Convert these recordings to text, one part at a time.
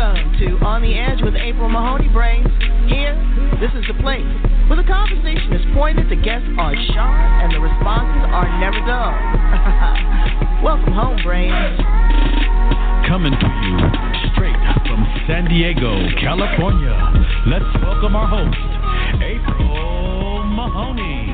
Welcome to On the Edge with April Mahoney Brains. Here, this is the place where the conversation is pointed, the guests are sharp, and the responses are never dull. Welcome home, Brains. Coming to you straight from San Diego, California. Let's welcome our host, April Mahoney.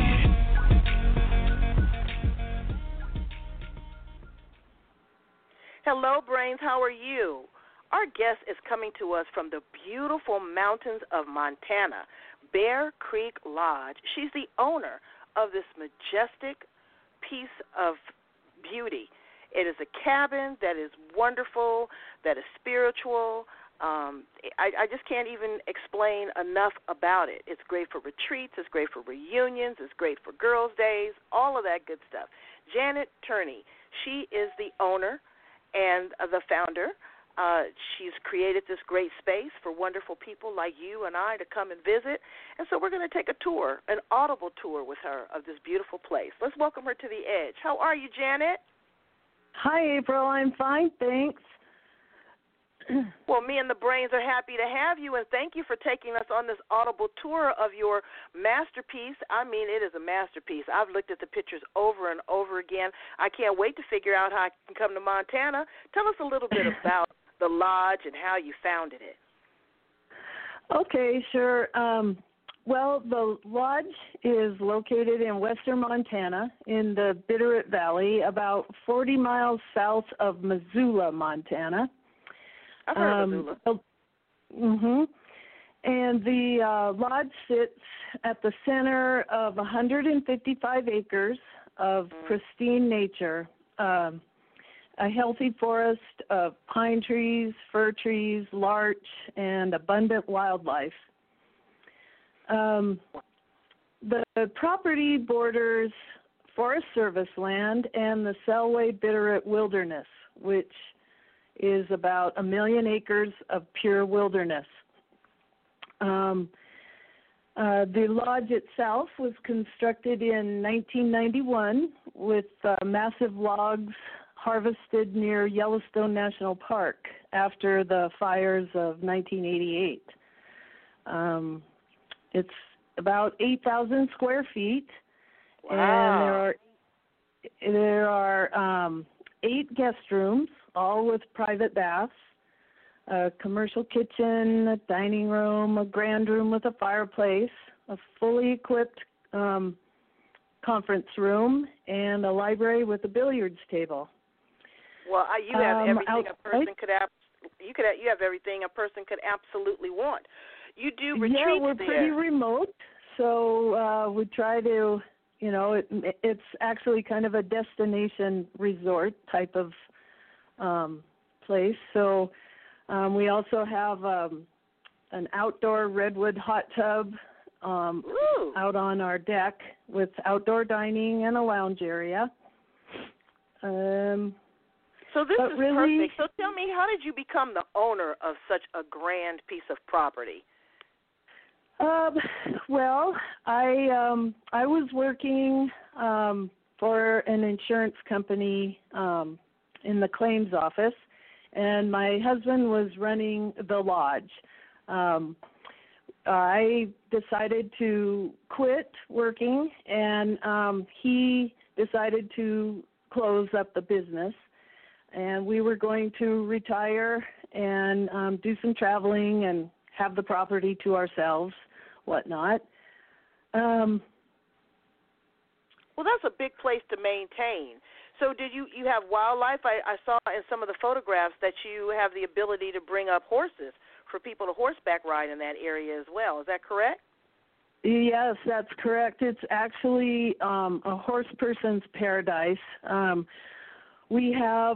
Hello, Brains. How are you? Our guest is coming to us from the beautiful mountains of Montana, Bear Creek Lodge. She's the owner of this majestic piece of beauty. It is a cabin that is wonderful, that is spiritual. I just can't even explain enough about it. It's great for retreats. It's great for reunions. It's great for girls' days, all of that good stuff. Janet Turney, she is the owner and the founder. She's created this great space for wonderful people like you and I to come and visit. And so we're going to take a tour, an audible tour with her of this beautiful place. Let's welcome her to the Edge. How are you, Janet? Hi, April. I'm fine, thanks. Well, me and the Brains are happy to have you, and thank you for taking us on this audible tour of your masterpiece. I mean, it is a masterpiece. I've looked at the pictures over and over again. I can't wait to figure out how I can come to Montana. Tell us a little bit about the lodge and how you founded it. Okay, sure. Well, the lodge is located in western Montana in the Bitterroot Valley, about 40 miles south of Missoula, Montana. I've heard of Missoula. And the lodge sits at the center of 155 acres of pristine nature, a healthy forest of pine trees, fir trees, larch, and abundant wildlife. The property borders Forest Service land and the Selway Bitterroot Wilderness, which is about 1 million acres of pure wilderness. The lodge itself was constructed in 1991 with massive logs harvested near Yellowstone National Park after the fires of 1988. It's about 8,000 square feet, wow. And there are 8 guest rooms, all with private baths, a commercial kitchen, a dining room, a grand room with a fireplace, a fully equipped conference room, and a library with a billiards table. Well, you have everything a person outside, could have. You have everything a person could absolutely want. You do retreats there. Yeah, we're pretty remote, so we try to, it's actually kind of a destination resort type of place. So we also have an outdoor redwood hot tub out on our deck with outdoor dining and a lounge area. So this is really perfect. So tell me, how did you become the owner of such a grand piece of property? Well, I was working for an insurance company in the claims office, and my husband was running the lodge. I decided to quit working, and he decided to close up the business, and we were going to retire and do some traveling and have the property to ourselves, whatnot. Well, that's a big place to maintain. So did you have wildlife? I saw in some of the photographs that you have the ability to bring up horses for people to horseback ride in that area as well. Is that correct? Yes, that's correct. It's actually a horse person's paradise. We have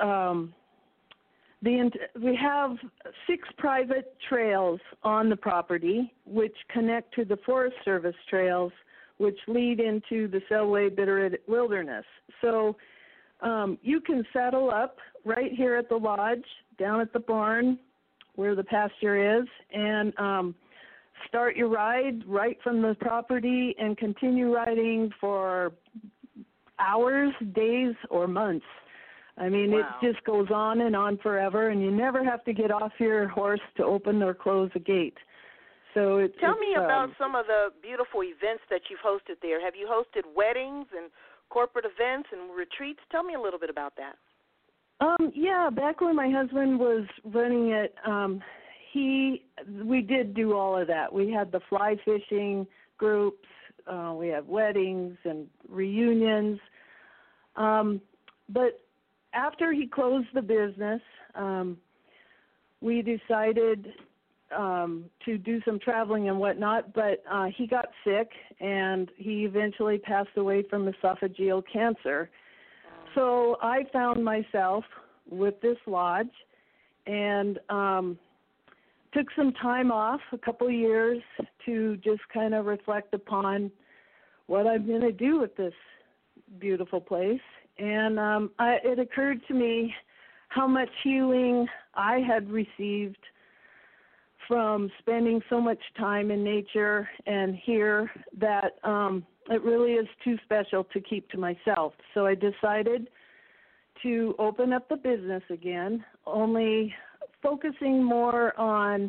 we have 6 private trails on the property, which connect to the Forest Service trails, which lead into the Selway Bitterroot Wilderness. So you can saddle up right here at the lodge, down at the barn where the pasture is, and start your ride right from the property and continue riding for hours, days, or months. I mean, Wow. it just goes on and on forever, and you never have to get off your horse to open or close a gate. So Tell me about some of the beautiful events that you've hosted there. Have you hosted weddings and corporate events and retreats? Tell me a little bit about that. Yeah, back when my husband was running it, we did do all of that. We had the fly fishing groups, we had weddings and reunions. But after he closed the business, we decided to do some traveling and whatnot, but he got sick, and he eventually passed away from esophageal cancer. So I found myself with this lodge and took some time off, a couple of years, to just kind of reflect upon what I'm going to do with this beautiful place. And it occurred to me how much healing I had received from spending so much time in nature and here that it really is too special to keep to myself. So I decided to open up the business again, only focusing more on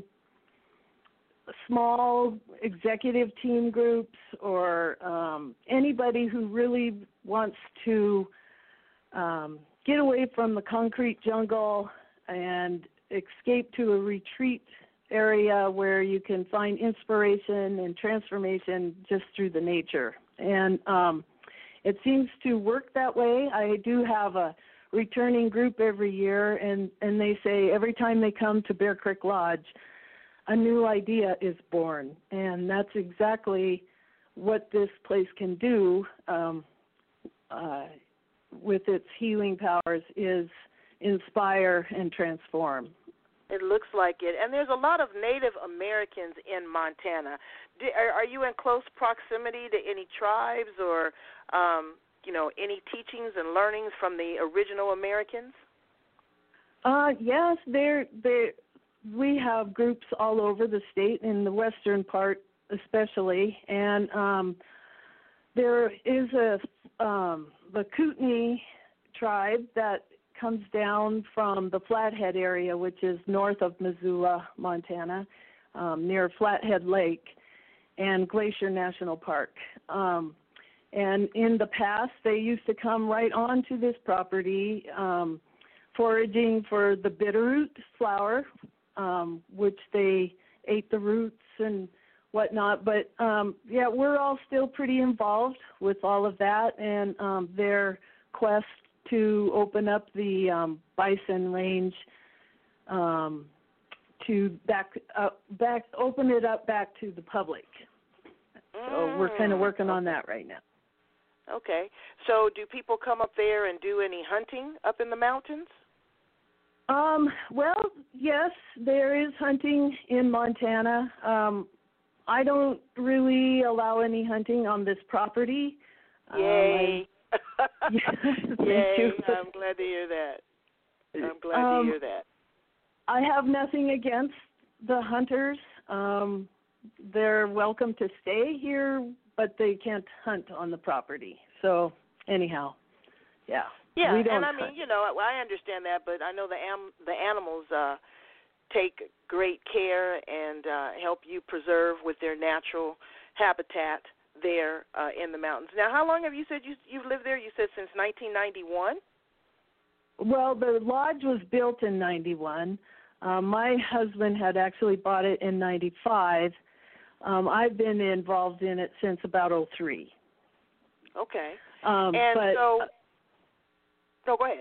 small executive team groups or anybody who really wants to get away from the concrete jungle and escape to a retreat area where you can find inspiration and transformation just through the nature. And it seems to work that way. I do have a returning group every year, and they say every time they come to Bear Creek Lodge, a new idea is born. And that's exactly what this place can do with its healing powers, is inspire and transform. It looks like it. And there's a lot of Native Americans in Montana. Are you in close proximity to any tribes or, any teachings and learnings from the original Americans? Yes, we have groups all over the state, in the western part especially. And there is the Kootenai tribe that comes down from the Flathead area, which is north of Missoula, Montana, near Flathead Lake and Glacier National Park. And in the past, they used to come right onto this property, foraging for the bitterroot flower, which they ate the roots and whatnot. But, we're all still pretty involved with all of that, and their quest to open up the bison range, to open it up back to the public. So we're kind of working on that right now. Okay. So do people come up there and do any hunting up in the mountains? Well, yes, there is hunting in Montana. I don't really allow any hunting on this property. Yay. Yay. I'm glad to hear that. To hear that. I have nothing against the hunters. They're welcome to stay here, but they can't hunt on the property. So, anyhow, yeah. Yeah, we don't and I hunt. mean, I understand that, but I know the animals take great care and help you preserve with their natural habitat there in the mountains. Now, how long have you said you've lived there? You said since 1991? Well, the lodge was built in 91. My husband had actually bought it in 95. I've been involved in it since about 03. Okay. No, go ahead.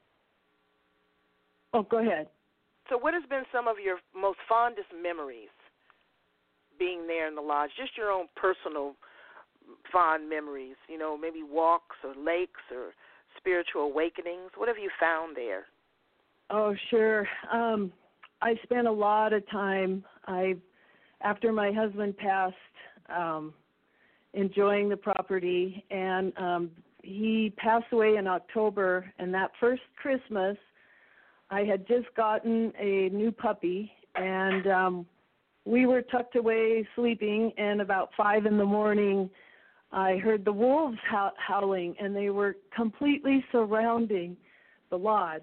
Oh, go ahead. So what has been some of your most fondest memories being there in the lodge? Just your own personal fond memories, maybe walks or lakes or spiritual awakenings. What have you found there? Oh, sure. I spent a lot of time, after my husband passed, enjoying the property, and he passed away in October, and that first Christmas, I had just gotten a new puppy, and we were tucked away sleeping, and about 5 a.m, I heard the wolves howling, and they were completely surrounding the lodge.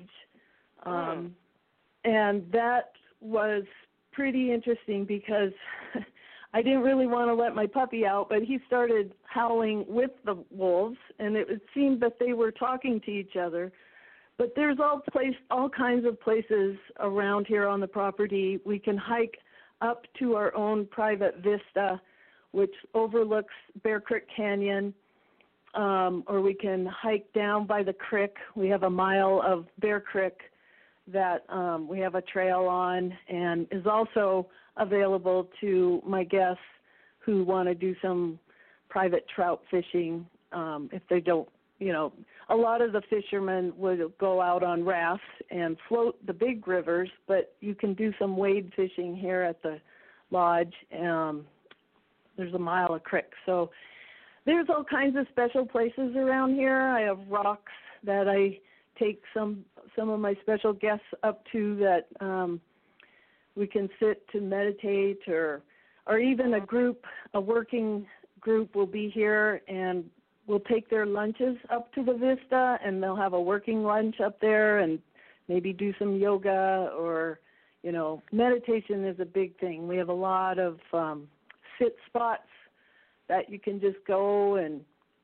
And that was pretty interesting because I didn't really want to let my puppy out, but he started howling with the wolves, and it seemed that they were talking to each other. But there's all kinds of places around here on the property. We can hike up to our own private vista, which overlooks Bear Creek Canyon, or we can hike down by the creek. We have a mile of Bear Creek that we have a trail on, and is also available to my guests who want to do some private trout fishing. If they don't, a lot of the fishermen would go out on rafts and float the big rivers, but you can do some wade fishing here at the lodge. There's a mile of creek. So there's all kinds of special places around here. I have rocks that I take some of my special guests up to that we can sit to meditate, or even a working group will be here and will take their lunches up to the vista, and they'll have a working lunch up there and maybe do some yoga, or meditation is a big thing. We have a lot of sit spots that you can just go and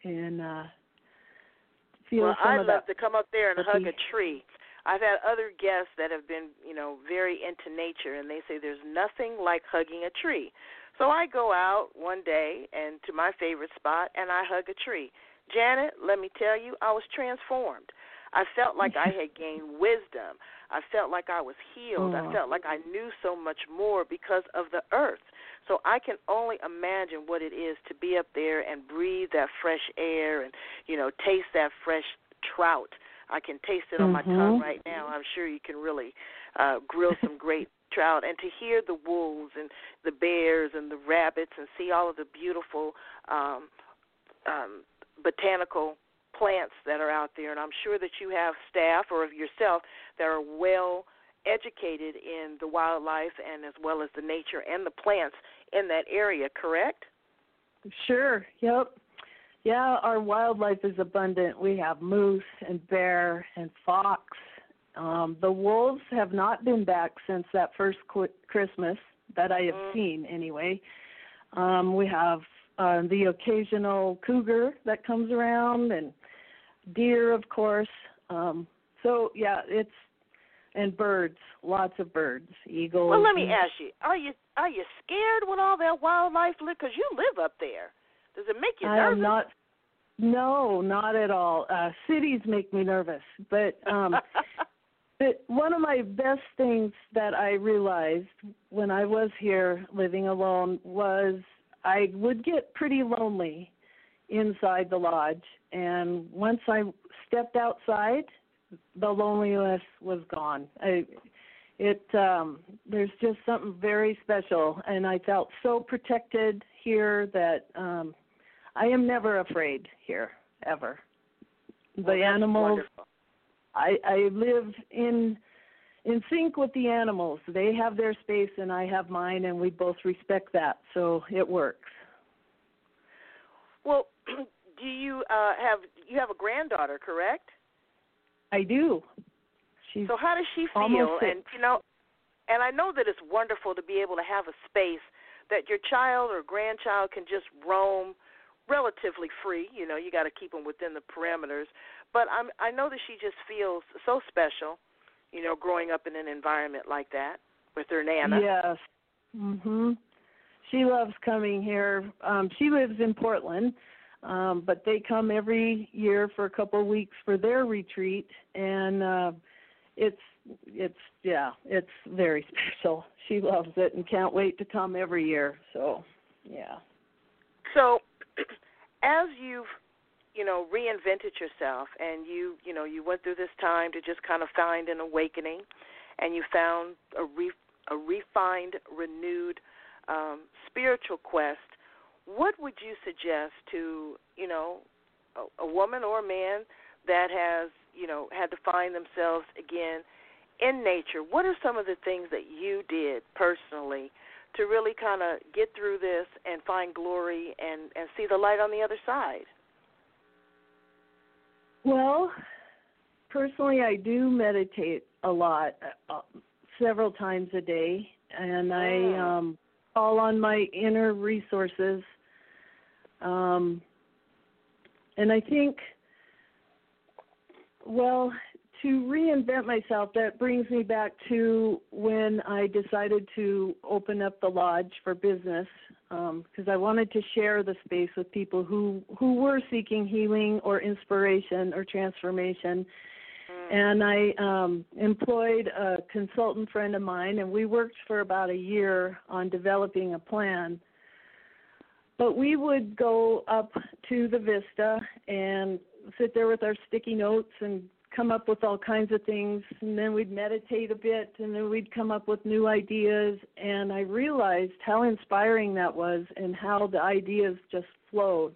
feel well, some I'd of love that. to come up there and hug a tree. I've had other guests that have been, very into nature, and they say there's nothing like hugging a tree. So I go out one day and to my favorite spot, and I hug a tree. Janet, let me tell you, I was transformed. I felt like I had gained wisdom. I felt like I was healed. I felt like I knew so much more because of the earth. So I can only imagine what it is to be up there and breathe that fresh air and, taste that fresh trout. I can taste it on my tongue right now. I'm sure you can really grill some great trout. And to hear the wolves and the bears and the rabbits and see all of the beautiful botanical plants that are out there. And I'm sure that you have staff or of yourself that are well educated in the wildlife and as well as the nature and the plants in that area, correct? Sure, yep. Yeah, our wildlife is abundant. We have moose and bear and fox. The wolves have not been back since that first Christmas that I have seen anyway. We have the occasional cougar that comes around, and deer, of course. So, yeah, and birds, lots of birds, eagles. Well, let me ask you, are you scared when all that wildlife lives? Because you live up there. Does it make you nervous? No, not at all. Cities make me nervous. But but one of my best things that I realized when I was here living alone was I would get pretty lonely inside the lodge. And once I stepped outside, the loneliness was gone. There's just something very special, and I felt so protected here that I am never afraid here, ever. The animals, wonderful. I live in sync with the animals. They have their space and I have mine, and we both respect that, so it works. Well, do you have a granddaughter, correct? I do. So how does she feel? Almost 6. And I know that it's wonderful to be able to have a space that your child or grandchild can just roam relatively free. You got to keep them within the perimeters. But I know that she just feels so special, growing up in an environment like that with her Nana. Yes. She loves coming here. She lives in Portland, but they come every year for a couple of weeks for their retreat, and it's very special. She loves it and can't wait to come every year. So, yeah. So, as you've reinvented yourself, and you went through this time to just kind of find an awakening, and you found a refined, renewed spiritual quest. What would you suggest to a woman or a man that has had to find themselves again in nature? What are some of the things that you did personally to really kind of get through this and find glory and see the light on the other side? Well, personally, I do meditate a lot, several times a day, and I call on my inner resources. And I think, well, to reinvent myself, that brings me back to when I decided to open up the lodge for business, because I wanted to share the space with people who were seeking healing or inspiration or transformation. And I employed a consultant friend of mine, and we worked for about a year on developing a plan. But we would go up to the Vista and sit there with our sticky notes and come up with all kinds of things, and then we'd meditate a bit, and then we'd come up with new ideas, and I realized how inspiring that was and how the ideas just flowed.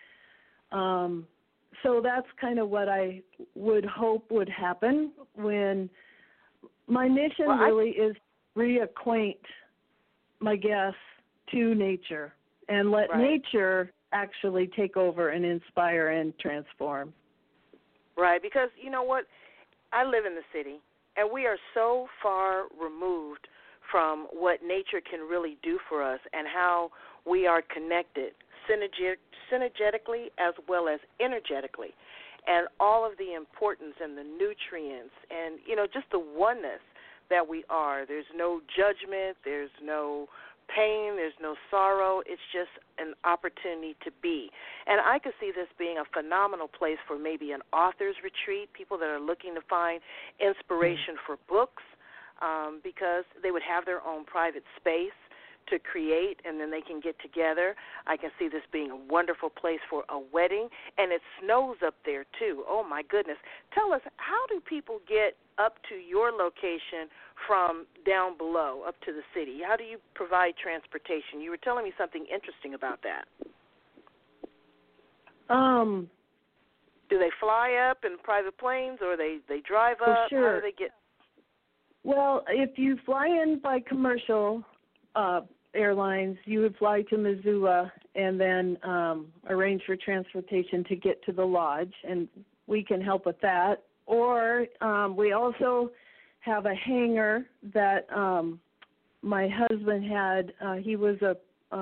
So that's kind of what I would hope would happen when my mission is reacquaint my guests to nature and let nature actually take over and inspire and transform. Right, because you know what? I live in the city, and we are so far removed from what nature can really do for us and how we are connected synergetically as well as energetically, and all of the importance and the nutrients and, you know, just the oneness that we are. There's no judgment, there's no pain, there's no sorrow. It's just an opportunity to be. And I could see this being a phenomenal place for maybe an author's retreat, people that are looking to find inspiration for books, because they would have their own private space to create, and then they can get together. I can see this being a wonderful place for a wedding, and it snows up there too. Oh my goodness. Tell us, how do people get up to your location from down below up to the city? How do you provide transportation? You were telling me something interesting about that. Do they fly up in private planes, or they drive up? Sure. How do they get? Well, if you fly in by commercial airlines, you would fly to Missoula and then arrange for transportation to get to the lodge, and we can help with that. Or we also have a hangar that my husband had. He was a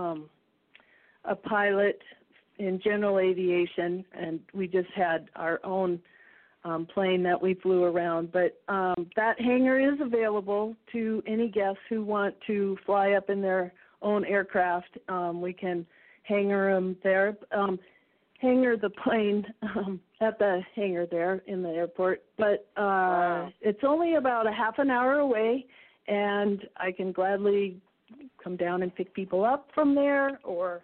pilot in general aviation, and we just had our own plane that we flew around. But that hangar is available to any guests who want to fly up in their own aircraft. We can hangar them there. Hangar the plane at the hangar there in the airport. But it's only about a half an hour away, and I can gladly come down and pick people up from there, or,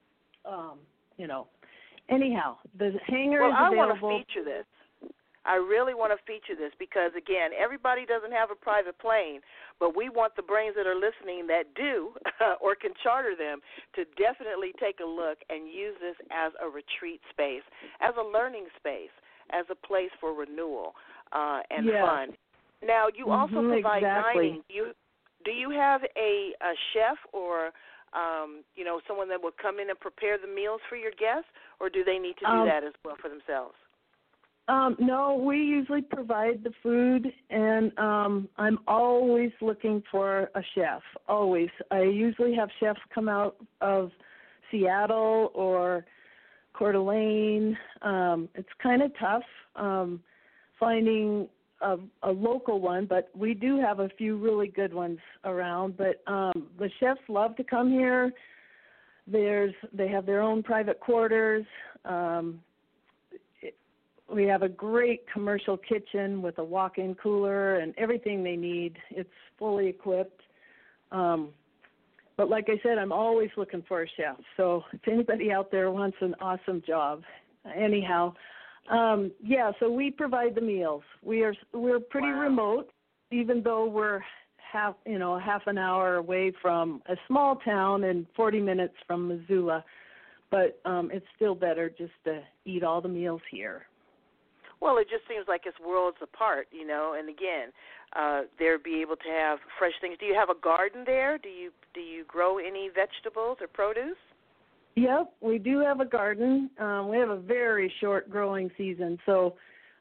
anyhow, the hangar is available. Well, I want to feature this. I really want to feature this because, again, everybody doesn't have a private plane, but we want the brains that are listening that do or can charter them to definitely take a look and use this as a retreat space, as a learning space, as a place for renewal and fun. Now, you also provide dining. Do you have a chef or someone that will come in and prepare the meals for your guests, or do they need to do that as well for themselves? No, we usually provide the food, and I'm always looking for a chef, always. I usually have chefs come out of Seattle or Coeur d'Alene. It's kind of tough finding a local one, but we do have a few really good ones around. But the chefs love to come here. They have their own private quarters. We have a great commercial kitchen with a walk-in cooler and everything they need. It's fully equipped. But like I said, I'm always looking for a chef. So if anybody out there wants an awesome job, anyhow, so we provide the meals. We're pretty remote, even though we're half an hour away from a small town and 40 minutes from Missoula. But it's still better just to eat all the meals here. Well, it just seems like it's worlds apart, and again, they'll be able to have fresh things. Do you have a garden there? Do you grow any vegetables or produce? Yep, we do have a garden. We have a very short growing season, so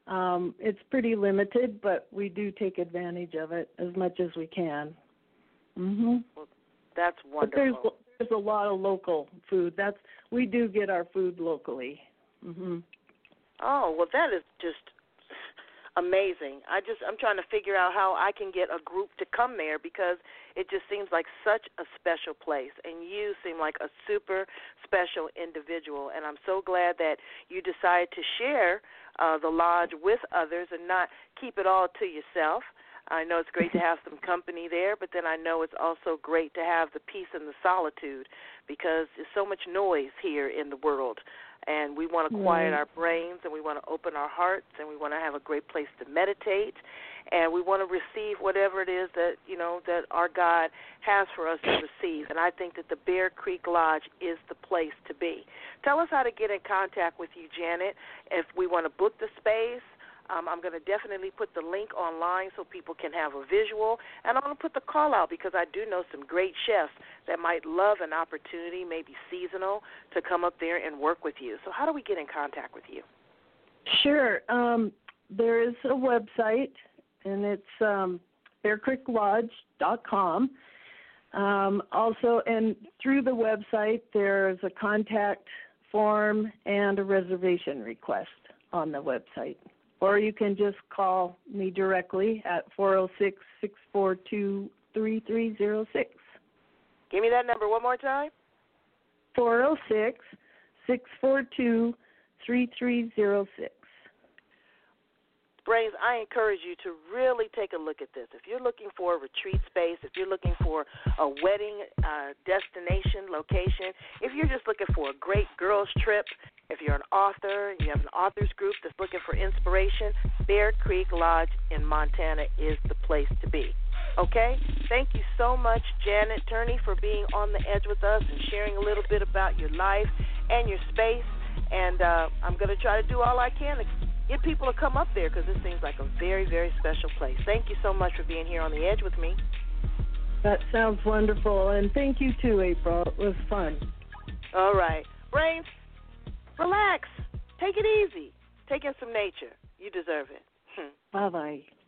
It's pretty limited, but we do take advantage of it as much as we can. Well, that's wonderful. But there's a lot of local food. We do get our food locally. Oh, well, that is just amazing. I'm trying to figure out how I can get a group to come there because it just seems like such a special place, and you seem like a super special individual, and I'm so glad that you decided to share the lodge with others and not keep it all to yourself. I know it's great to have some company there, but then I know it's also great to have the peace and the solitude because there's so much noise here in the world. And we want to quiet our brains, and we want to open our hearts, and we want to have a great place to meditate, and we want to receive whatever it is that, that our God has for us to receive. And I think that the Bear Creek Lodge is the place to be. Tell us how to get in contact with you, Janet, if we want to book the space. I'm going to definitely put the link online so people can have a visual, and I'm going to put the call out because I do know some great chefs that might love an opportunity, maybe seasonal, to come up there and work with you. So how do we get in contact with you? Sure. There is a website, and it's bearcreeklodge.com. Also, and through the website, there's a contact form and a reservation request on the website. Or you can just call me directly at 406-642-3306. Give me that number one more time. 406-642-3306. Brains, I encourage you to really take a look at this. If you're looking for a retreat space, if you're looking for a wedding destination, location, if you're just looking for a great girls' trip, if you're an author, you have an authors group that's looking for inspiration, Bear Creek Lodge in Montana is the place to be. Okay? Thank you so much, Janet Turney, for being on the edge with us and sharing a little bit about your life and your space. And I'm going to try to do all I can to get people to come up there because this seems like a very, very special place. Thank you so much for being here on the edge with me. That sounds wonderful. And thank you, too, April. It was fun. All right. Brains, relax. Take it easy. Take in some nature. You deserve it. Bye-bye.